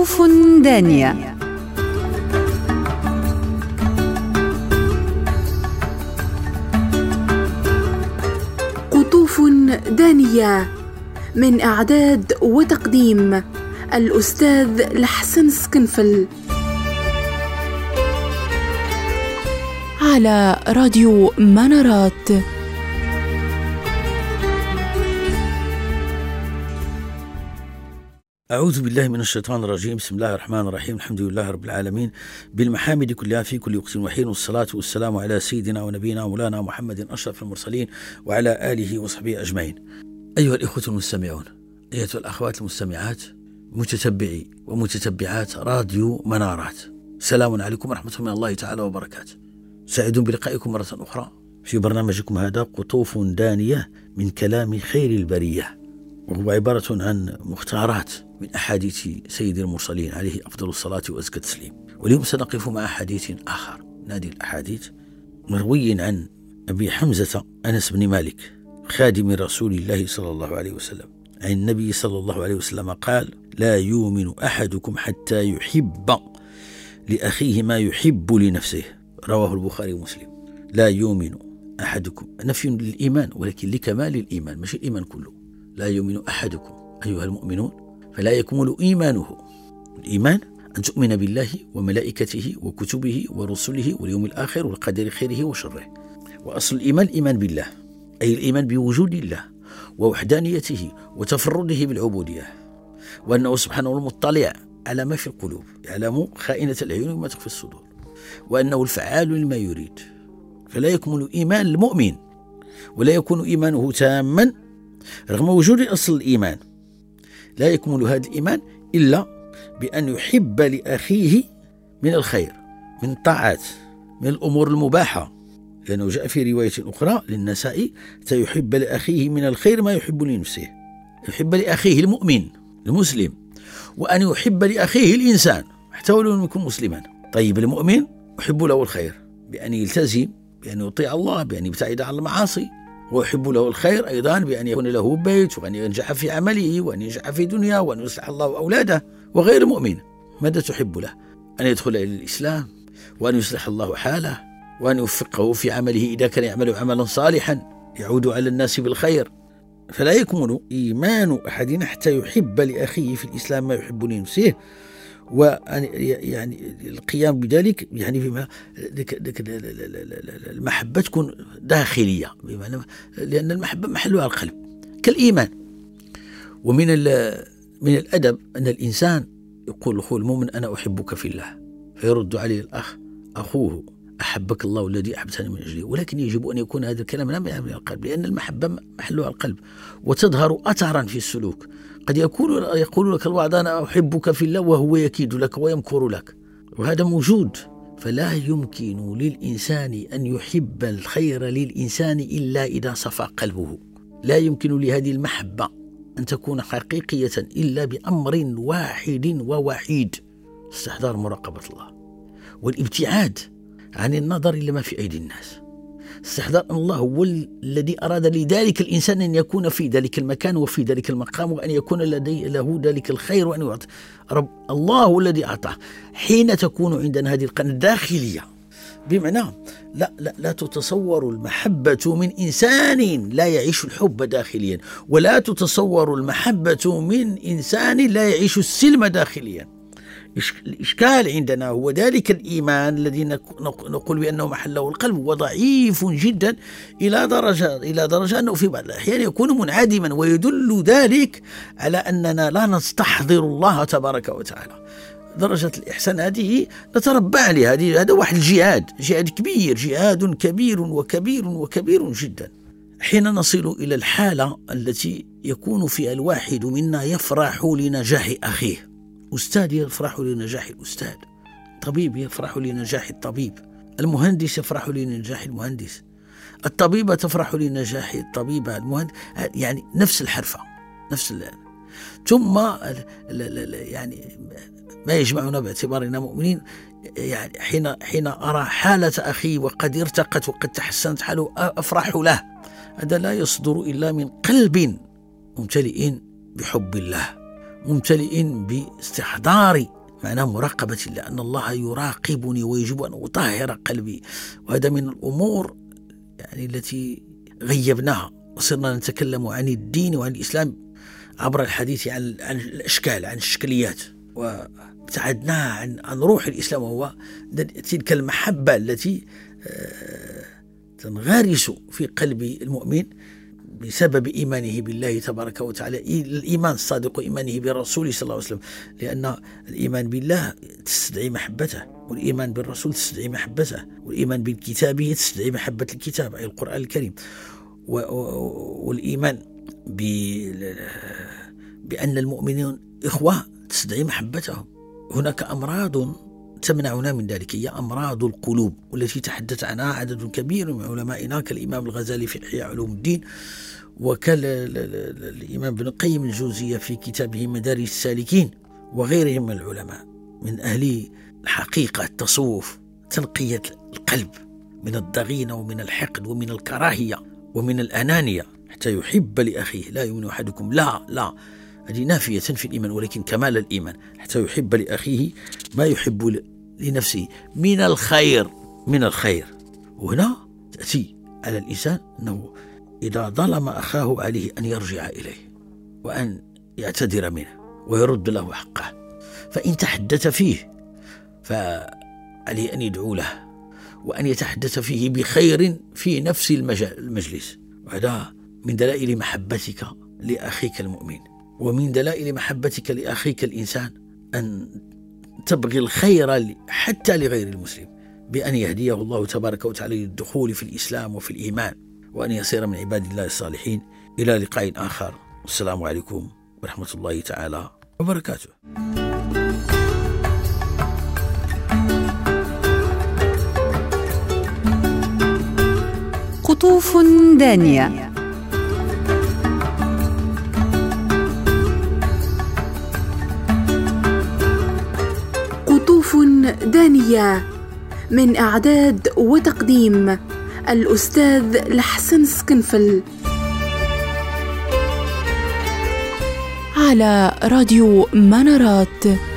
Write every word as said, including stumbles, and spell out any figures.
قطوف دانية. قطوف دانية من إعداد وتقديم الأستاذ لحسن سكنفل، على راديو منارات. أعوذ بالله من الشيطان الرجيم. بسم الله الرحمن الرحيم. الحمد لله رب العالمين، بالمحامد كلها في كل وقت وحين، والصلاة والسلام على سيدنا ونبينا ومولانا محمد أشرف المرسلين وعلى آله وصحبه أجمعين. أيها الإخوة المستمعون، أيها الأخوات المستمعات، متتبعي ومتتبعات راديو منارات، سلام عليكم ورحمة من الله تعالى وبركاته. سعيد بلقائكم مرة أخرى في برنامجكم هذا قطوف دانية من كلام خير البرية، وهو عبارة عن مختارات من أحاديث سيد المرسلين عليه أفضل الصلاة وأزكى التسليم. واليوم سنقف مع حديث آخر من هذه الأحاديث، مروي عن أبي حمزة أنس بن مالك خادم رسول الله صلى الله عليه وسلم عن النبي صلى الله عليه وسلم قال: لا يؤمن أحدكم حتى يحب لأخيه ما يحب لنفسه. رواه البخاري ومسلم. لا يؤمن أحدكم، نفي للإيمان ولكن لكمال الإيمان، مش الإيمان كله. لا يؤمن أحدكم أيها المؤمنون فلا يكمل إيمانه. الإيمان أن تؤمن بالله وملائكته وكتبه ورسله واليوم الآخر والقدر خيره وشره. وأصل الإيمان الإيمان بالله، أي الإيمان بوجود الله ووحدانيته وتفرده بالعبودية، وأنه سبحانه المطلع على ما في القلوب، يعلم خائنة الأعين وما تخفي الصدور، وأنه الفعال لما يريد. فلا يكمل إيمان المؤمن ولا يكون إيمانه تاما رغم وجود أصل الإيمان. لا يكمل هذا الإيمان إلا بأن يحب لأخيه من الخير، من الطاعات، من الأمور المباحة، لأنه جاء في رواية أخرى للنسائي: يحب لأخيه من الخير ما يحب لنفسه. يحب لأخيه المؤمن المسلم، وأن يحب لأخيه الإنسان حتى ولو لم يكن مسلما. طيب المؤمن يحب له الخير بأن يلتزم، بأن يطيع الله، بأن يبتعد عن المعاصي، ويحب له الخير أيضا بأن يكون له بيت، وأن ينجح في عمله، وأن ينجح في دنيا، وأن يصلح الله أولاده. وغير المؤمن ماذا تحب له؟ أن يدخل إلى الإسلام، وأن يصلح الله حاله، وأن يوفقه في عمله إذا كان يعمل عملا صالحا يعود على الناس بالخير. فلا يكمل إيمان أحدنا حتى يحب لأخيه في الإسلام ما يحب لنفسه، وأن يعني القيام بذلك يعني بما المحبة تكون داخلية، بمعنى لأن المحبة محلها القلب كالإيمان. ومن من الأدب أن الإنسان يقول أخوه المؤمن: أنا أحبك في الله، فيرد عليه الأخ أخوه: أحبك الله الذي أحببتني من أجله. ولكن يجب أن يكون هذا الكلام لا من القلب، لأن المحبة محلها القلب وتظهر أثرا في السلوك. قد يكون يقول لك البعض: أنا أحبك في الله، وهو يكيد لك ويمكر لك، وهذا موجود. فلا يمكن للإنسان أن يحب الخير للإنسان إلا إذا صفى قلبه. لا يمكن لهذه المحبة أن تكون حقيقية إلا بأمر واحد ووحيد: استحضار مراقبة الله، والابتعاد عن النظر إلى ما في أيدي الناس. استحضار أن الله هو الذي أراد لذلك الإنسان أن يكون في ذلك المكان وفي ذلك المقام، وأن يكون لديه له ذلك الخير، وأن يعطي رب الله هو الذي أعطاه. حين تكون عندنا هذه القناة الداخلية، بمعنى لا, لا, لا تتصور المحبة من إنسان لا يعيش الحب داخليا، ولا تتصور المحبة من إنسان لا يعيش السلم داخليا. الإشكال عندنا هو ذلك الإيمان الذي نقول بأنه محله القلب وضعيف جدا إلى درجة إلى درجة أنه في بعض الأحيان يكون منعدما، ويدل ذلك على أننا لا نستحضر الله تبارك وتعالى. درجة الإحسان هذه نتربى عليها، هذا واحد الجهاد، جهاد كبير، جهاد كبير وكبير وكبير جدا. حين نصل إلى الحالة التي يكون فيها الواحد منا يفرح لنجاح أخيه، أستاذ يفرح لنجاح الأستاذ، طبيب يفرح لنجاح الطبيب، المهندس يفرح لنجاح المهندس، الطبيبة تفرح لنجاح الطبيبة، المهندس، يعني نفس الحرفة، نفس ال... ثم يعني ما يجمعنا باعتبارنا مؤمنين، يعني حين حين أرى حالة أخي وقد ارتقت وقد تحسنت حاله أفرح له. هذا لا يصدر إلا من قلب ممتلئ بحب الله ممتلئين باستحضار معناه مراقبة الله، أن الله يراقبني ويجب أن أطهر قلبي. وهذا من الأمور يعني التي غيبناها، وصرنا نتكلم عن الدين وعن الإسلام عبر الحديث عن عن الأشكال، عن الشكليات، وابتعدنا عن عن روح الإسلام، وهو تلك المحبة التي تنغرس في قلب المؤمن بسبب إيمانه بالله تبارك وتعالى، الإيمان الصادق وإيمانه برسوله صلى الله عليه وسلم، لأن الإيمان بالله تستدعي محبته، والإيمان بالرسول تستدعي محبته، والإيمان بكتابه تستدعي محبة الكتاب أي القرآن الكريم، والإيمان بأن المؤمنين إخوة تستدعي محبتهم. هناك أمراض تمنعنا من ذلك، هي أمراض القلوب، والتي تحدث عنها عدد كبير من علمائنا كالإمام الغزالي في إحياء علوم الدين، وكالإمام ابن القيم الجوزية في كتابه مدارج السالكين، وغيرهم من العلماء من أهل الحقيقة التصوف، تنقية القلب من الضغينة ومن الحقد ومن الكراهية ومن الأنانية حتى يحب لأخيه. لا يؤمن أحدكم، لا لا هذه نافية في الإيمان، ولكن كمال الإيمان حتى يحب لأخيه ما يحب لنفسه من الخير من الخير. وهنا تأتي على الإنسان أنه إذا ظلم أخاه عليه أن يرجع إليه وأن يعتذر منه ويرد له حقه، فإن تحدث فيه فعليه أن يدعو له وأن يتحدث فيه بخير في نفس المجلس. وهذا من دلائل محبتك لأخيك المؤمن، ومن دلائل محبتك لأخيك الإنسان أن تبغي الخير حتى لغير المسلم، بأن يهديه الله تبارك وتعالى للدخول في الإسلام وفي الإيمان، وأن يصير من عباد الله الصالحين. إلى لقاء آخر، والسلام عليكم ورحمة الله تعالى وبركاته. قطوف دانية. قطوف دانية من إعداد وتقديم الأستاذ لحسن سكنفل، على راديو منارات.